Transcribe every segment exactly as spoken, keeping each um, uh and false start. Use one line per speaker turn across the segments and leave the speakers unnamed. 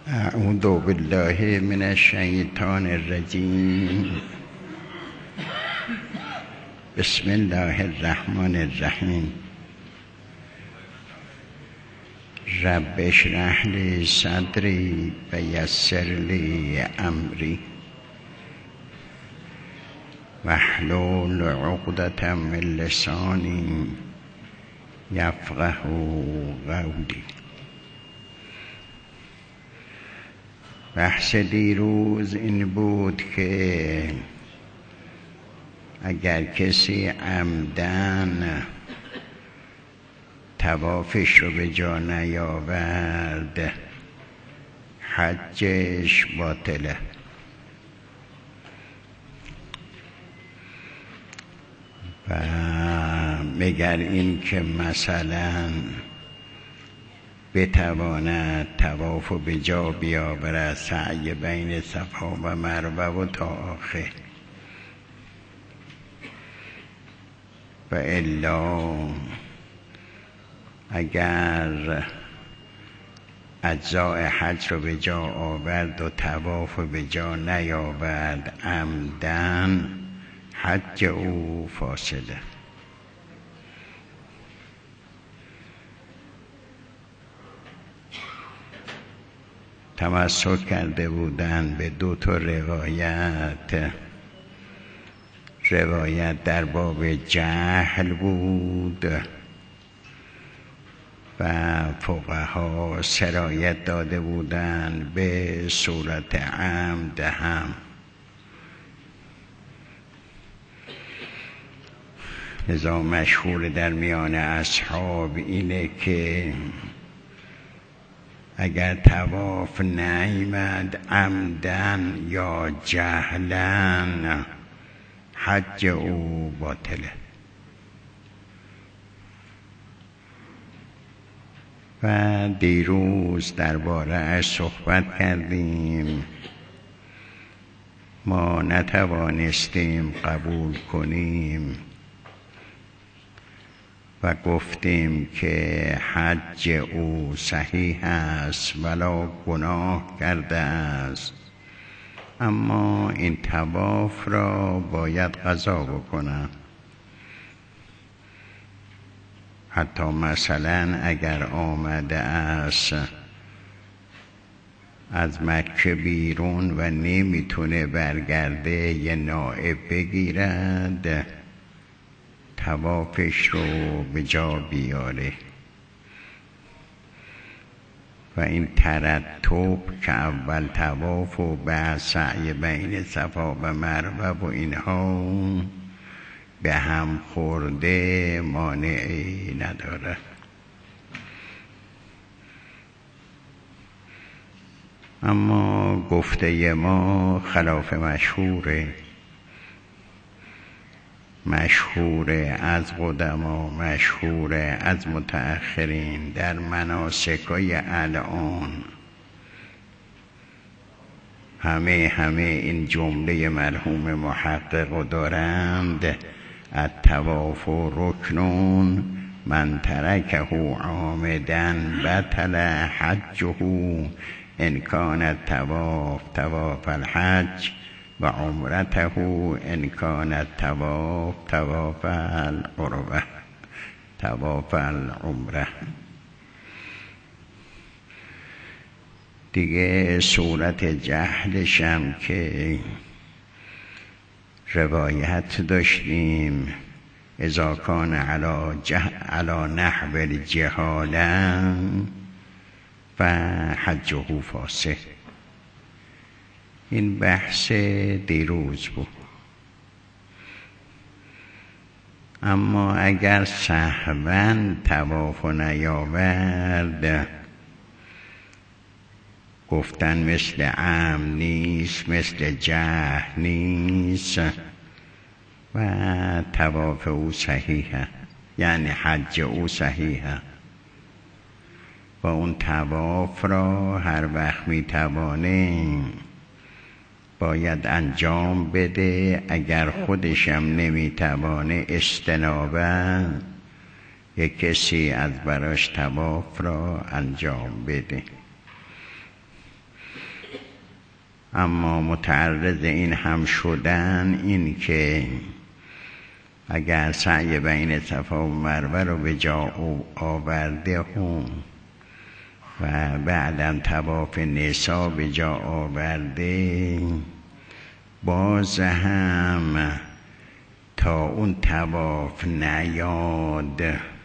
اعوذ بالله من الشیطان الرجیم. بسم الله الرحمن الرحیم. رب اشرح لی صدری و یسر لی امری واحلل عقدة من لسانی یفقه قولی. بحث دیروز این بود که اگر کسی عمدن طوافش رو به جا نیاورد حجش باطله. و مگر این که مثلا بتواند طواف و به جا بیاورد، سعی بین صفا و مروه و تا آخر، و الا اگر اجزاء حج رو به جا آورد و طواف رو به جا نیاورد عمدن، حج او فاسده. تمسک کرده بودن به دو تا روایت. روایت در باب جهل بود و فقها سرایت داده بودن به صورت عمد هم. لذا مشهور در میان اصحاب اینه که اگر طواف نیامد عمدن یا جهلن حج او باطله. و دیروز درباره اش صحبت کردیم. ما نتوانستیم قبول کنیم و گفتیم که حج او صحیح است ولا گناه کرده است، اما این طواف را باید قضا بکنم. حتی مثلا اگر آمده است از مکه بیرون و نمیتونه برگرده، یه نائب بگیرد طوافش رو به جا بیاره. و این ترتب که اول طواف و بعد سعی بین صفا و مروه و اینها به هم خورده مانعی نداره. اما گفته ما خلاف مشهوره. مشهور از قدما، مشهور از متأخرین در مناسکای الان. همه همه این جمله مرحوم محقق دارند: الطواف رکنون من ترکه عامدا بطل حجه ان کان الطواف طواف الحج و عمرته ان کان الطواف طواف العمره طواف العمره. دیگه صورت جهلشم که روایت داشتیم اذا کان علی جه... علی نحو الجهاله و حجه فاسد. این بحث دیروز بود. اما اگر سهواً طواف نیاورد، گفتن مثل عمد نیست، مثل جهل نیست و طواف او صحیحه، یعنی حج او صحیحه. و اون طواف را هر وقت میتوانه باید انجام بده. اگر خودشم نمیتوانه استنابه یک کسی از براش طواف را انجام بده. اما متعرض این هم شدن این که اگر سعی بین صفا و مروه رو به جا آورده هم و بعدم طواف نسا به جا آورده، باز هم تا اون طواف نیاد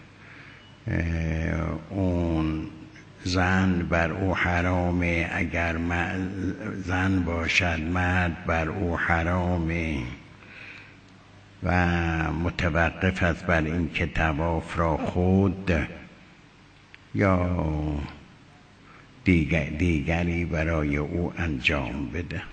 اون زن بر او حرامه، اگر زن باشد مرد بر او حرامه و متوقف است بر این که طواف را خود یا دیگر دیگری برای او انجام بده.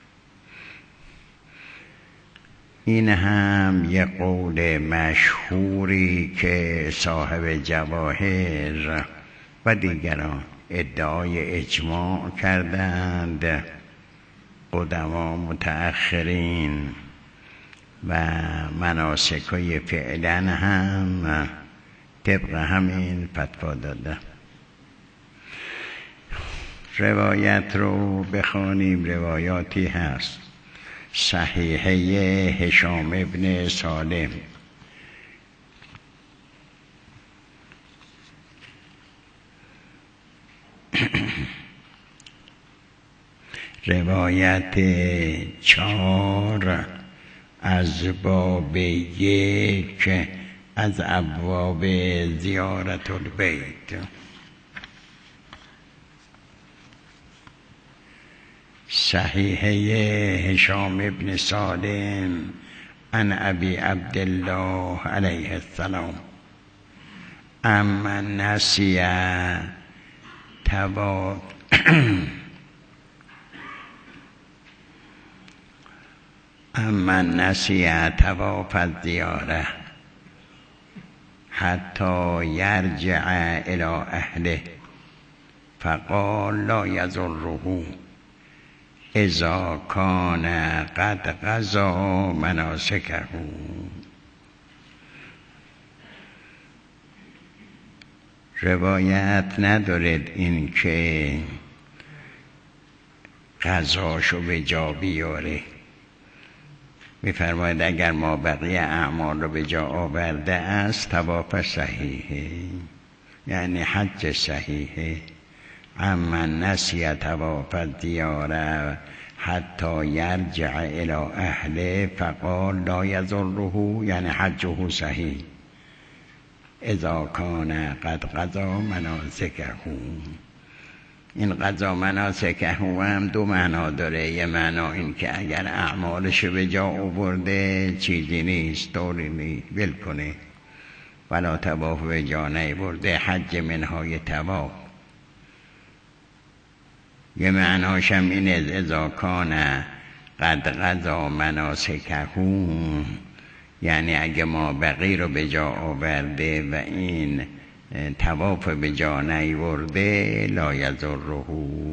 این هم یک قول مشهوری که صاحب جواهر و دیگران ادعای اجماع کردند، قدما متأخرین، و مناسکای فعلا هم طبق همین فتوا داده. روایت رو بخوانیم، روایاتی هست. صحیحه هشام ابن سالم روایت چهار از باب یک از ابواب زیارت البیت. صحیحه هشام ابن سالم عن ابی عبدالله علیه السلام اما نسی تواف اما نسی تواف الزیاره حتی یرجع الى اهله فقال لا یضره اذا کان قد قضا مناسکه. روایت ندارد این که قضاشو به جا بیاره. می‌فرماید اگر ما بقیه اعمال رو به جا آورده است طواف صحیحه، یعنی حج صحیحه. اما نسی طواف الزیاره حتی یرجع الى اهله فقال لا یضره، یعنی حجه صحیح اذا کان قد قضا مناسکه. این قضا مناسکه هم دو معنا داره. یه معنا این که اگر اعمالش به جا آورده چیزی نیست، طوری نیست، ول کنه، ولا طواف به جا نیاورده حج منهای طواف. یه معناش هم اینه اذا کان قد قضا مناسکه، یعنی اگه ما بقیه رو به جا آورده و این طواف به جا نیورده لا یضره.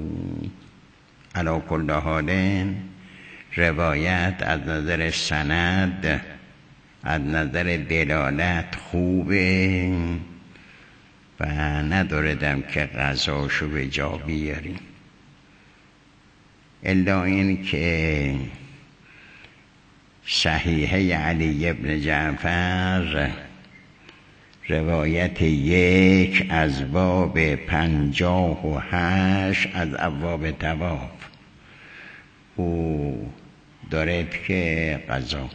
علی کل حال روایت از نظر سند، از نظر دلالت خوبه و نداردم که قضاشو به جا بیاریم، الا این که صحیحه علی ابن جعفر روایت یک از باب پنجاه و هشت از ابواب طواف او دارد که قضا.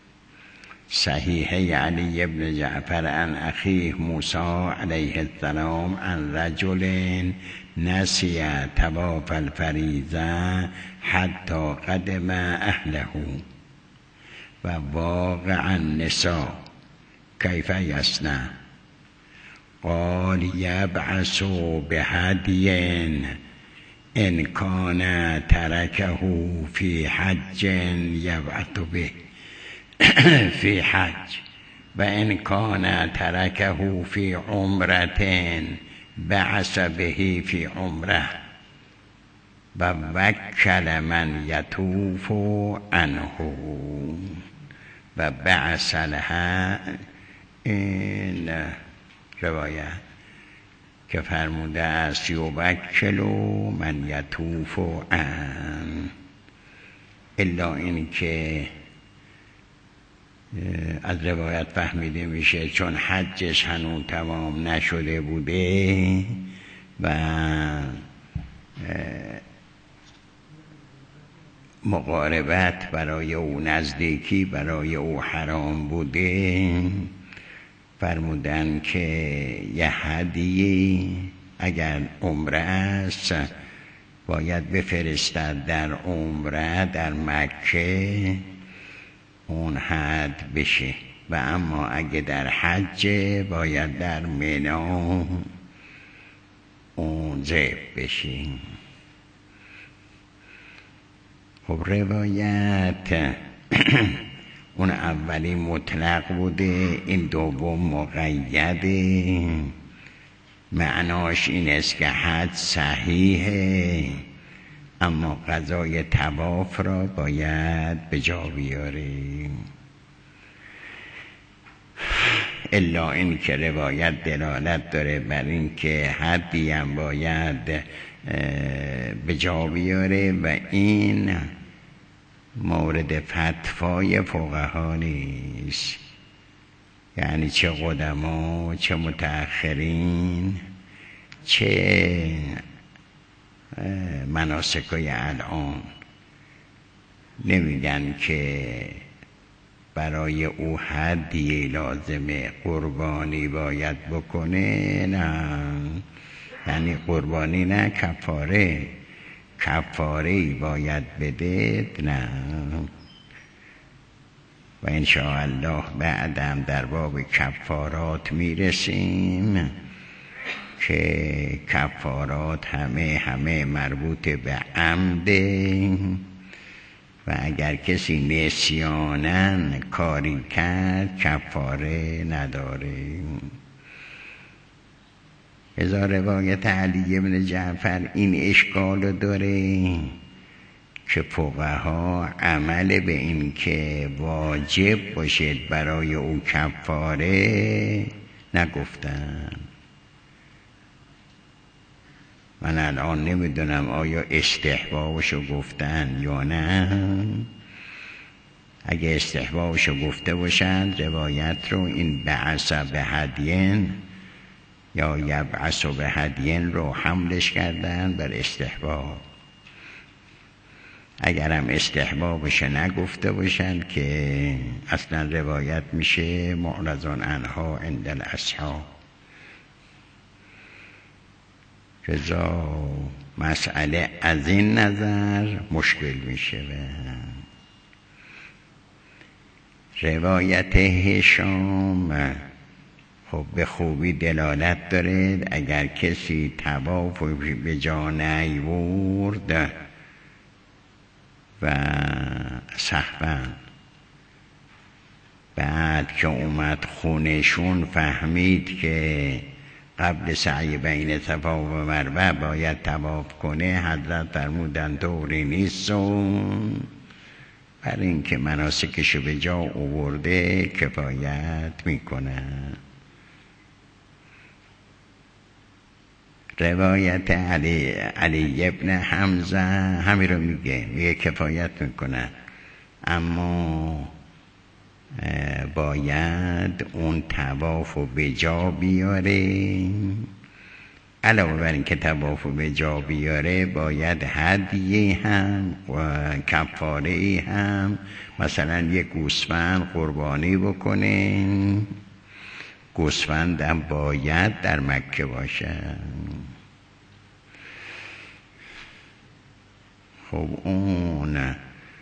صحیحه علی ابن جعفر عن اخیه موسی علیه السلام عن رجل نسی طواف الفریضه حتی قدم اهله و واقع النساء کیف یصنع قال یبعث بهدی ان کان ترکه فی حج یبعث به فی حج و ان کان ترکه فی عمرة بعث به فی عمره و وکل من یطوف عنه و بعث لها. این روایت که فرموده است یوکل من یطوف عن، الا این که از روایت فهمیده میشه چون حجش هنوز تمام نشده بوده و مقاربت برای او، نزدیکی برای او حرام بوده، فرمودن که یه هدیه اگر عمره است باید بفرستد در عمره در مکه اون حد بشه، و اما اگه در حج باید در منی اون ذبح بشه. خب روایت اون اولی مطلق بوده، این دوم مقیده. معناش این است که حج صحیحه اما قضای طواف را باید به جا بیاریم. الا این که روایت دلالت داره بر این که حدی هم باید به جا بیاره و این مورد فتوای فقها نیست، یعنی چه قدما چه متأخرین چه مناسکای الان نمیگن که برای او هدیه لازمه، قربانی باید بکنه. نه، یعنی قربانی نه، کفاره کفاره باید بده. نه، و انشاءالله بعدم در باب کفارات میرسیم که کفارات همه همه مربوط به عمده و اگر کسی نسیانن کاری کرد کفاره نداره. ازا روایت علی بن جعفر این اشکال داره که فقها عمل به این که واجب باشد برای او کفاره نگفتن. من الان نمیدونم آیا استحبابشو گفتن یا نه. اگه استحبابشو گفته باشن روایت رو این بعث به هدین یا یبعث به هدین رو حملش کردن بر استحباب. اگرم استحبابش نگفته باشن که اصلا روایت میشه معرضون عنها عند الاصحاب. رضا مسئله از این نظر مشکل میشه. روایت هشام خب به خوبی دلالت داره اگر کسی طواف به جا نیورد و سهواً بعد که اومد خونشون فهمید که قبل سعی بین صفا و مروه باید طواف کنه، حضرت فرمودن طوری نیست و بر این که مناسکشو به جا آورده کفایت میکنه. روایت علی, علی ابن حمزه همین رو میگه، میگه کفایت میکنه اما باید اون طواف رو به جا بیاره. علاوه بر این که طواف رو به جا بیاره باید هدیه هم و کفاره هم، مثلا یک گوسفند قربانی بکنه. گوسفند هم باید در مکه باشه. خب اون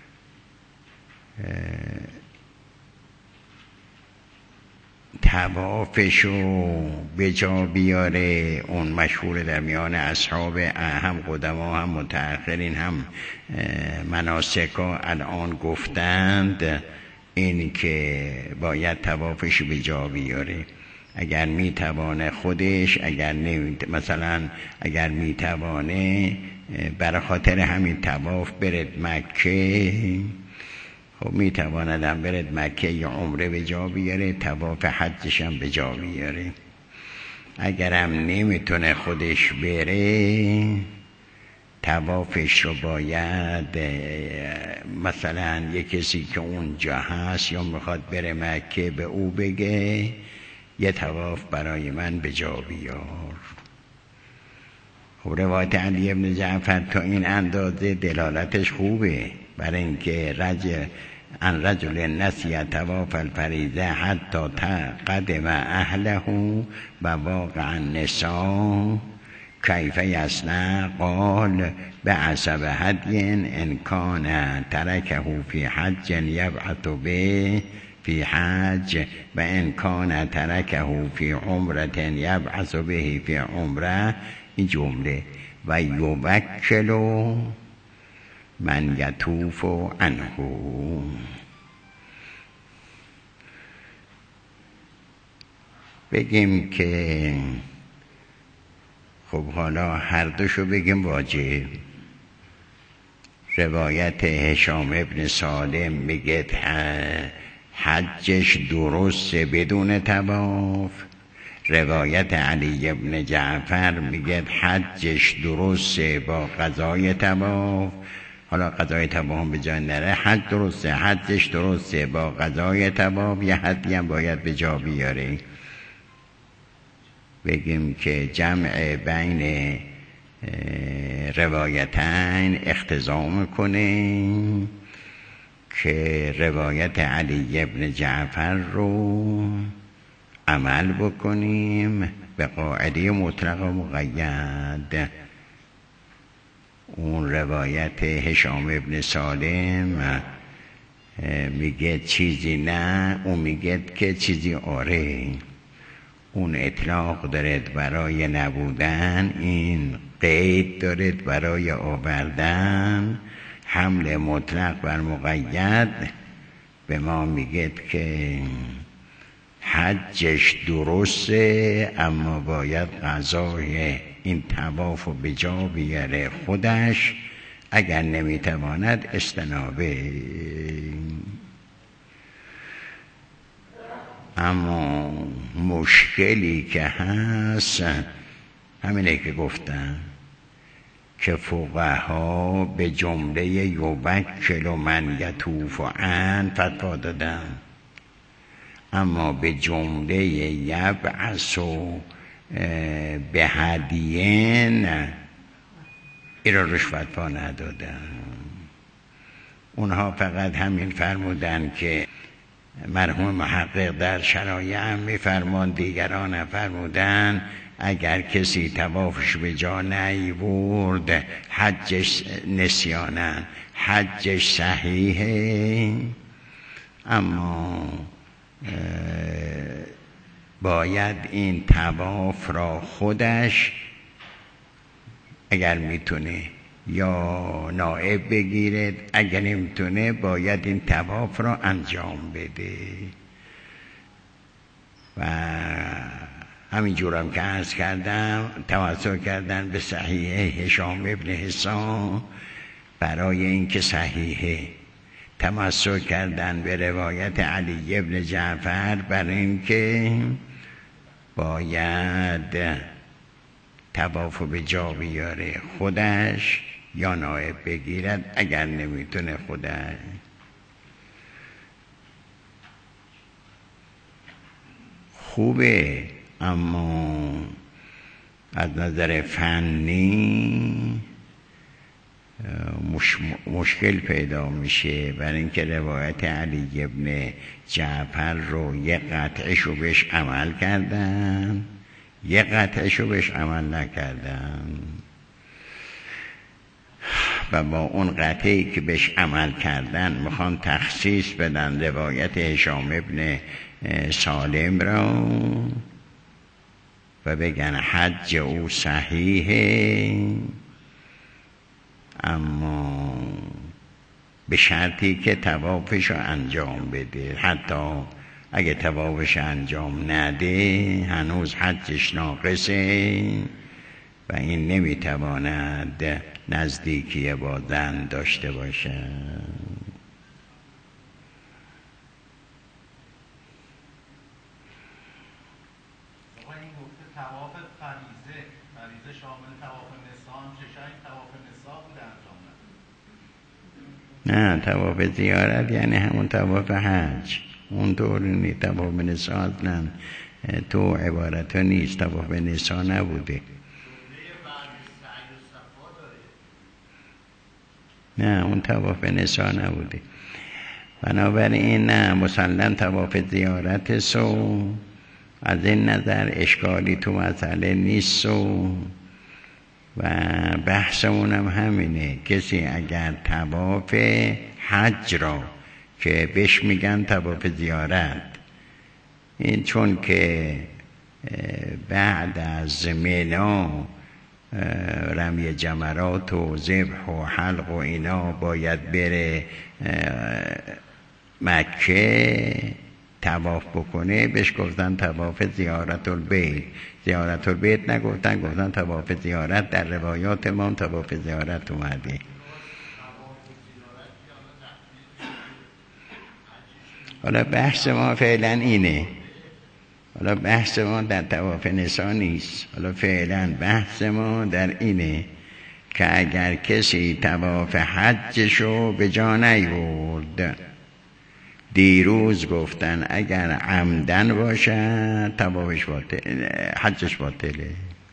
طوافشو به جا بیاره، اون مشهور در میان اصحاب هم قدما هم متأخرین هم مناسکا الان گفتند این که باید طوافشو به جا بیاره. اگر میتوانه خودش، اگر نمی مثلا اگر میتوانه برای خاطر همین طواف برد مکه، خب میتواند هم برد مکه یا عمره به جا بیاره، طواف حجش هم به جا بیاره. اگرم نمیتونه خودش بره طوافش رو باید مثلا یک کسی که اونجا هست یا میخواد بره مکه به او بگه یه طواف برای من به جا بیار. خب روایت علی ابن جعفر تا این اندازه دلالتش خوبه، برای اینکه رجل ان رجل نسی طواف الفریضه حتی قدم اهله و واقع النساء کیف یصنع قال بعصب هدی ان کان ترکه فی حج یبعث به فی حج و ان کان ترکه فی عمره یبعث به فی عمره. این جمله و یوکل من یطوف عنه. بگیم که خب حالا هر دوشو بگیم واجب. روایت هشام ابن سالم میگه حجش درسته بدون طواف. روایت علی ابن جعفر میگه حجش درسته با قضای طواف. حالا قضای طواف به جای نره، حج درسته، حجش درسته با قضای طواف، یه حدی هم باید به جا بیاره. بگیم که جمع بین روایتین اقتضا میکنه که روایت علی ابن جعفر رو عمل بکنیم به قاعده مطلق و مقید. اون روایت هشام ابن سالم میگه چیزی نه، اون میگه که چیزی آره. اون اطلاق دارد برای نبودن، این قید دارد برای آوردن. حمل مطلق بر مقید به ما میگه که حجش درسته اما باید قضای این طواف رو به جا بیاره خودش، اگر نمیتواند استنابه. اما مشکلی که هست همینه که گفتم که فقها به جمله یوکل من یطوف عنه فتوا دادن، اما به جمله یبعث به هدین این را روش فتوا ندادن. اونها فقط همین فرمودن که مرحوم محقق در شرایع هم میفرمان، دیگران فرمودن اگر کسی طوافش به جا نیورد حجش نسیانن، حجش صحیحه، اما باید این طواف را خودش اگر میتونه یا نائب بگیرد، اگر نمیتونه باید این طواف را انجام بده. و همینجورم که عرض کردم توسل کردن به صحیحه هشام ابن حسان برای اینکه صحیحه، تمسک کردن به روایت علی ابن جعفر برای اینکه باید طواف به جا بیاره خودش یا نائب بگیرد، اگر نمیتونه خودش. خوبه اما از نظر فنی مش... مشکل پیدا میشه، برای اینکه روایت علی ابن جعفر رو یه قطعشو بهش عمل کردن، یه قطعشو بهش عمل نکردن، و با اون قطعی که بهش عمل کردن میخوان تخصیص بدن روایت هشام ابن سالم را و بگن حج او صحیحه، اما به شرطی که طوافش رو انجام بده. حتی اگه طوافش انجام نده هنوز حجش ناقصه و این نمیتواند نزدیکی با زن داشته باشه.
طواف فریضه، فریضه شامل طواف نساء هم چشای طواف نساء
نه طواف زیارت یعنی همون طواف حج، اون طور نیست. طواف نسا اصلا تو عبارت ها نیست، طواف نسا نبوده. نه اون طواف نسا نبوده. بنابراین نه مسلم طواف زیارت سو از این نظر اشکالی تو مسئله نیست و و بحثمون هم همینه. کسی اگر طواف حج را که بهش میگن طواف زیارت، این چون که بعد از مینا رمی جمرات و ذبح و حلق و اینا باید بره مکه طواف بکنه، بهش گفتن طواف زیارت البیت. زیارت البیت نگفتن، گفتن طواف زیارت. در روایات ما طواف زیارت اومده. حالا بحث ما فعلا اینه، حالا بحث ما در طواف نسا نیست، حالا فعلا بحث ما در اینه که اگر کسی طواف حجشو به جا نیورد، دیروز گفتن اگر عمدن باشه طوافش باطل، حجش باطله.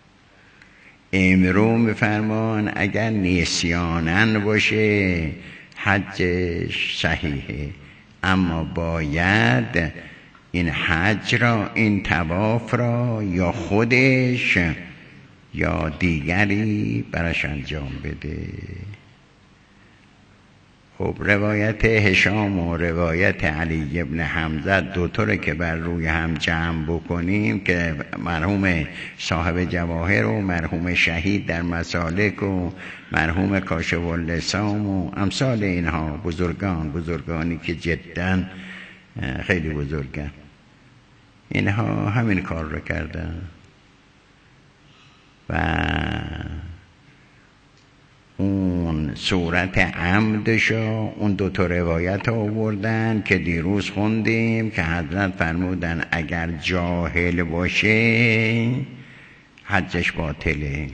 امرو میفرمان اگر نسیانن باشه حجش صحیحه، اما باید این حج را، این طواف را یا خودش یا دیگری براش انجام بده. خب روایت هشام و روایت علی ابن حمزه دوطوره که بر روی هم جمع بکنیم که مرحوم صاحب جواهر و مرحوم شهید در مسالک و مرحوم کاشف اللسام و امثال اینها بزرگان بزرگانی که جدا خیلی بزرگن، اینها همین کار رو کردن و اون صورت عمدشو اون دو تا روایت آوردن که دیروز خوندیم که حضرت فرمودن اگر جاهل باشه حجش باطله،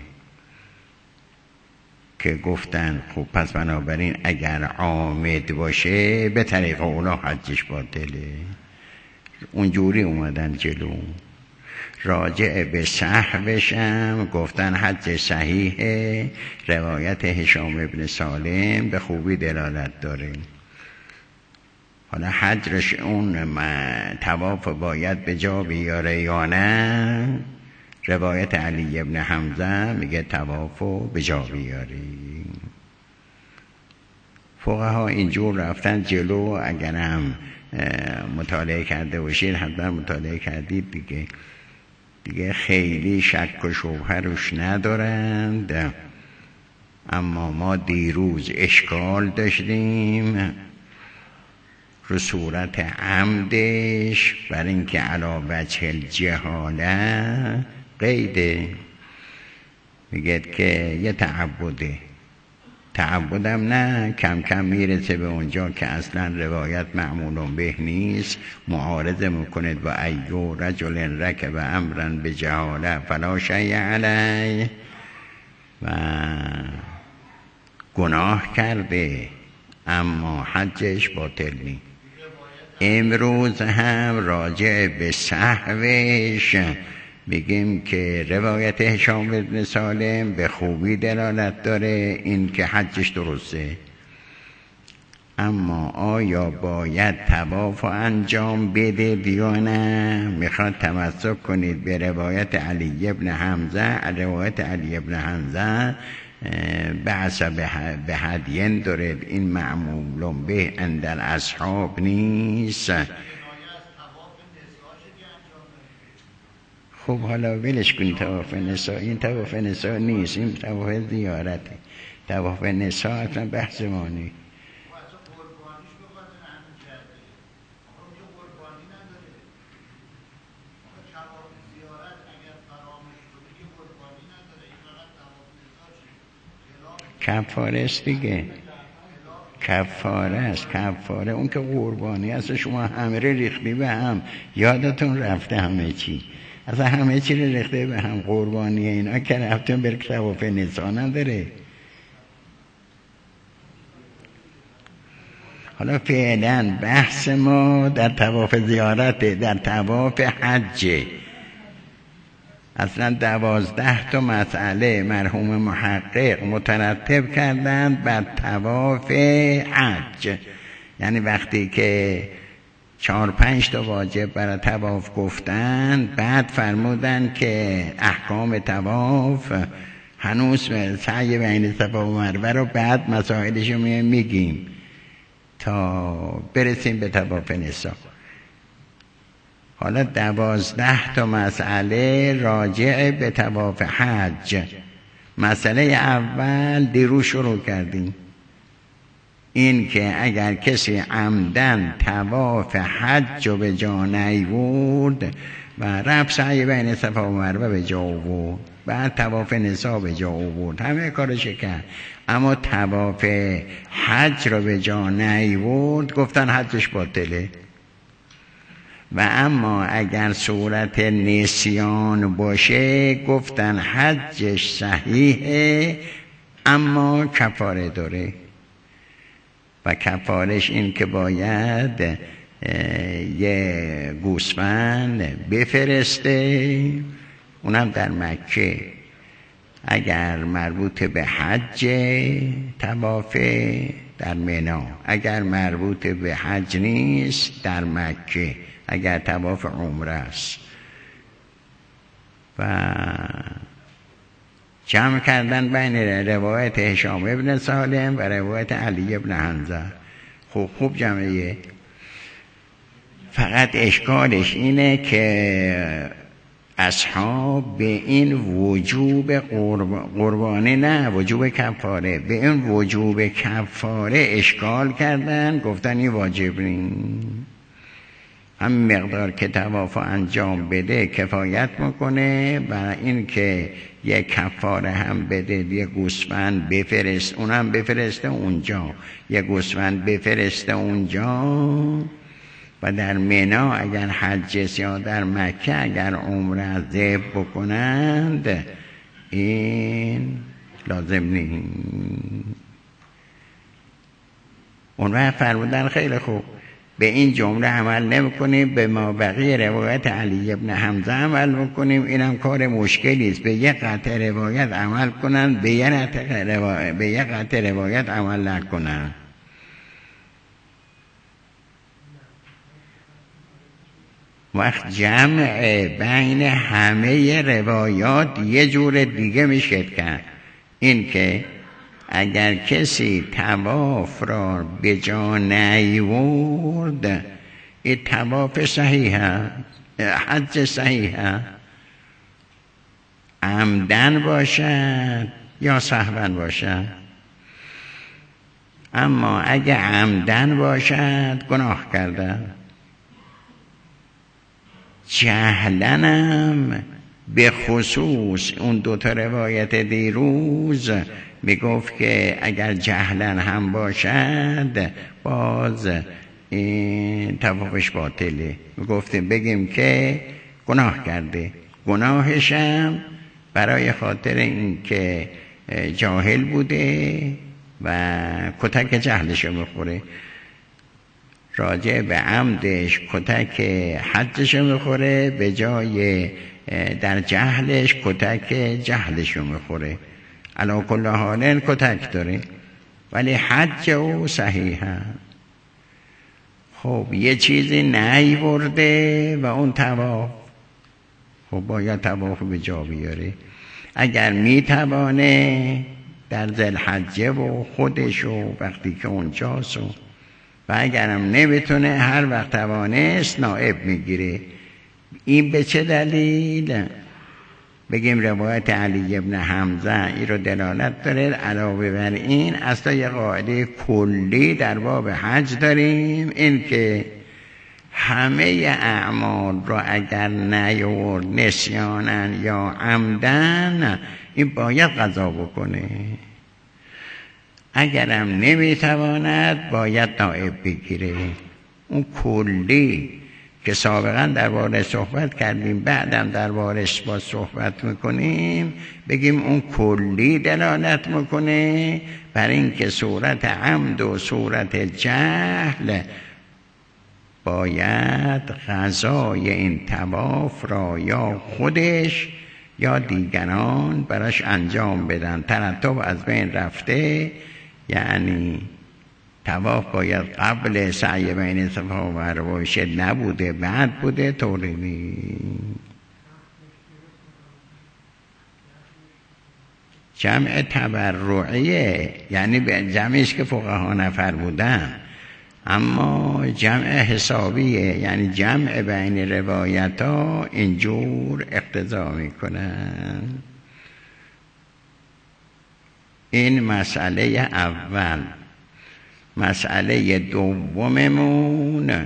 که گفتن خب پس بنابراین اگر عامد باشه به طریق اولا حجش باطله. اونجوری اومدن جلو. راجع به سهوش هم گفتن حج صحیحه، روایت هشام ابن سالم به خوبی دلالت داره. حالا حجرش اون طواف باید به جا بیاره یا نه، روایت علی ابن حمزه میگه طوافو به جا بیاری. فقها اینجور رفتن جلو. اگر هم مطالعه کرده باشید، حتما مطالعه کردید دیگه، دیگه خیلی شک و شبهه روش ندارند. اما ما دیروز اشکال داشتیم رو صورت عمدش، بر اینکه علا وجه الجهاله قیده، میگه که یه تعبده، تعبدم نه کم کم میرسه به اونجا که اصلا روایت معمول به نیست، معارضه میکنید با ایو رجل رکب امرن به جهاله فلا شیء علیه، و گناه کرده اما حجش باطل نیست. امروز هم راجع به سهوش بگیم که روایت هشام ابن سالم به خوبی دلالت داره این که حجش درسته، اما آیا باید طواف انجام بده یا نه؟ میخواد تمسک کنید به روایت علی ابن حمزه. روایت علی ابن حمزه بعث به هدین داره، این معمول به اندر اصحاب نیست. خب حالا ولش کنید طواف نسا، این طواف نسا نیست، این طواف زیارته. طواف نسا اصلا بحث ما نیست. کفاره است دیگه، کفاره است، کفاره. اون که قربانی است، شما همه رو ریختی به هم، یادتون رفته همه چی، اصلا همه چی رو ریخته به هم. قربانی اینا که رفتون بر طواف نسا نداره. حالا فعلا بحث ما در طواف زیارت، در طواف حج. اصلا دوازده تا مسئله مرحوم محقق مترتب کردند بر طواف حج. یعنی وقتی که چهار پنج تا واجب برای طواف گفتند، بعد فرمودند که احکام طواف هنوز سعی بین صفا و مروه رو بعد مسائلش رو میگیم تا برسیم به طواف نسا. حالا دوازده تا مسئله راجع به طواف حج. مسئله اول دیروز شروع کردیم، این که اگر کسی عمدن طواف حج رو به جا نیورد و رفت سعی بین صفا و مروه به جا آورد، بعد طواف نسا به جا آورد، همه کارش کرد، اما طواف حج رو به جا نیورد، گفتن حجش باطله. و اما اگر صورت نسیان باشه گفتن حجش صحیحه اما کفاره داره. و کفارش این که باید یه گوسفند بفرسته، اونم در مکه. اگر مربوط به حج طواف در منی، اگر مربوط به حج نیست در مکه، اگر طواف عمره است. و جمع کردن بین روایت هشام ابن سالم و روایت علی ابن حمزه. خوب خوب جمعیه. فقط اشکالش اینه که اصحاب به این وجوب قرب... قربانه نه وجوب کفاره، به این وجوب کفاره اشکال کردن، گفتن این واجب نیست، هم مقدار که طواف انجام بده کفایت میکنه. برای این که یک کفاره هم بده، یک گوسفند بفرست، اونم بفرسته اونجا، یک گوسفند بفرسته اونجا. و در منی اگر حج یا در مکه اگر عمره ذبح بکنند این لازم نیست. اون وقت فرمودن خیلی خوب، به این جمله عمل نمی‌کنیم، به ما بقیه روایت علی ابن حمزه عمل می‌کنیم، اینم کار مشکلی است. به یک قطع روایت عمل کنن، به یک قطع روایت به یک قطع روایت عمل نکنن. وقت جمع بین همه روایات یه جور دیگه میشه کرد، این که اگر کسی طواف را به جا نیورد، این طواف صحیحه، حج صحیحه، عمدن باشد یا سهوا باشد. اما اگه عمدن باشد گناه کرده، جهلنم به خصوص اون دوتا روایت دیروز میگفت که اگر جهلن هم باشد باز این طوافش باطله. میگفتیم بگیم که گناه کرده، گناهشم برای خاطر این که جاهل بوده و کتک جهلشو میخوره. راجع به عمدش کتک حدشو میخوره، به جای در جهلش کتک جهلشو میخوره. علا کل حال کتک داره ولی حج او صحیحه. خب یه چیزی نیورده و اون طواف، خب باید طواف به جا بیاره. اگر میتوانه در ذوالحجه و خودش و وقتی که اونجاست، و اگرم نمیتونه هر وقت توانست نائب میگیره. این به چه دلیل؟ بگیم روایت علی ابن حمزه این رو دلالت داره. علاوه بر این اصلا یه قاعده کلی در باب حج داریم، این که همه اعمال رو اگر نیورد نسیانن یا عمدن، این باید قضا بکنه. اگرم نمیتواند باید نائب بگیره. اون کلی که سابقا درباره صحبت کردیم، بعدم درباره با صحبت میکنیم، بگیم اون کلی دلالت میکنه بر این که صورت عمد و صورت جهل باید قضای این طواف را یا خودش یا دیگران براش انجام بدن. ترتب از بین رفته، یعنی طواف باید قبل سعی بین صفا و مروه بشه، نبوده بعد بوده، طوری نیست. جمع تبرعیه، یعنی به جمعیش که فقها نفر بودن، اما جمع حسابیه، یعنی جمع بین روایت ها اینجور اقتضا میکنن. این مسئله اول. مسئله دوممون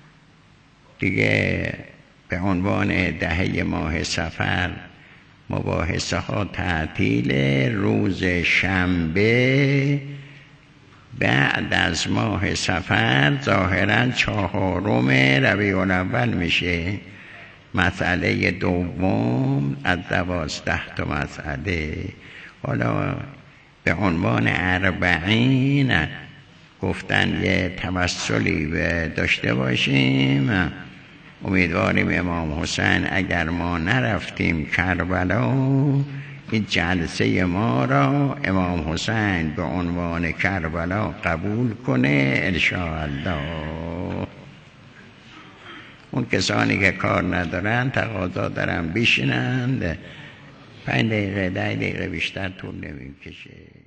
دیگه به عنوان دهه ماه صفر مباحثه ها تعطیل روز شنبه بعد از ماه صفر ظاهرا چهارم ربیع الاول میشه. مسئله دوم از دوازده تا مسئله. حالا به عنوان اربعین گفتن یه توسلی داشته باشیم. امیدواریم امام حسین اگر ما نرفتیم کربلا، این جلسه ما را امام حسین به عنوان کربلا قبول کنه انشاءالله. اون کسانی که کار ندارن تقاضا دارن بشینند، پنج دقیقه ده دقیقه بیشتر طول نمیکشه.